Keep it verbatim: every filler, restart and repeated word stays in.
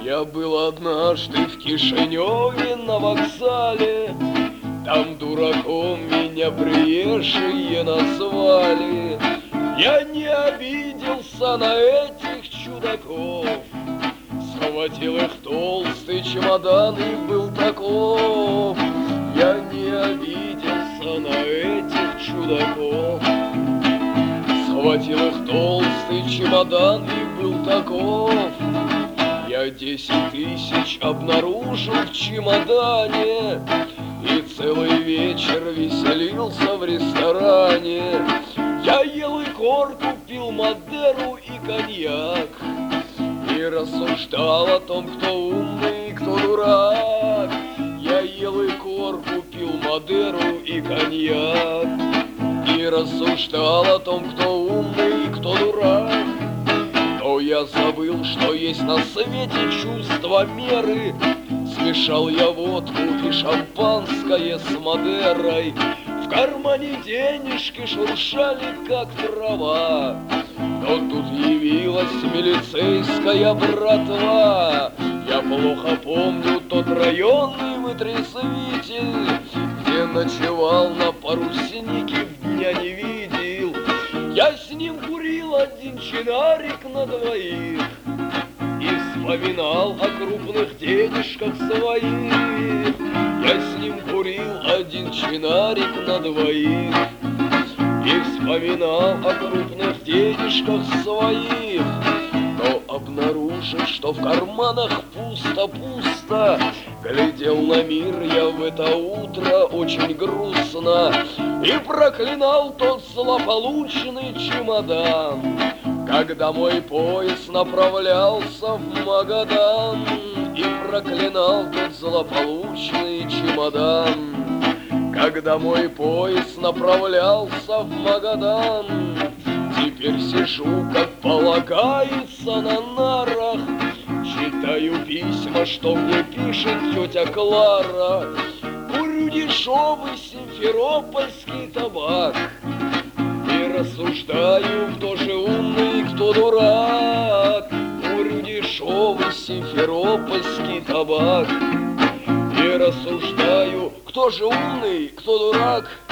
Я был однажды в Кишиневе на вокзале, там дураком меня приезжие назвали. Я не обиделся на этих чудаков, схватил их толстый чемодан и был таков. Я не обиделся на этих чудаков, схватил их толстый чемодан и был таков. Я десять тысяч обнаружил в чемодане и целый вечер веселился в ресторане. Я ел икорку, пил Мадеру и коньяк и рассуждал о том, кто умный, кто дурак. Я ел икорку, пил Мадеру и коньяк и рассуждал о том, кто умный, кто дурак. Но я забыл, что есть на свете чувство меры. Смешал я водку и шампанское с Мадерой. В кармане денежки шуршали, как трава. Но тут явилась милицейская братва. Я плохо помню тот районный вытрезвитель, где ночевал на паруснике, в дня не видел. Я с ним курил один чинарик на двоих и вспоминал о крупных денежках своих. Я с ним курил один чинарик на двоих и вспоминал о крупных денежках своих. Но обнаружив, что в карманах пусто-пусто, глядел на мир я в это утро очень грустно и проклинал тот злополучный чемодан, когда мой поезд направлялся в Магадан. И проклинал тот злополучный чемодан, когда мой поезд направлялся в Магадан. Теперь сижу, как полагается, на нарах, читаю письма, что мне пишет тетя Клара. Курю дешевый симферопольский табак и рассуждаю, кто же умный, кто дурак. Курю дешевый симферопольский табак и рассуждаю, кто же умный, кто дурак.